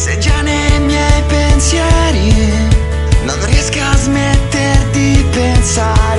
sei già nei miei pensieri, non riesco a smettere di pensare.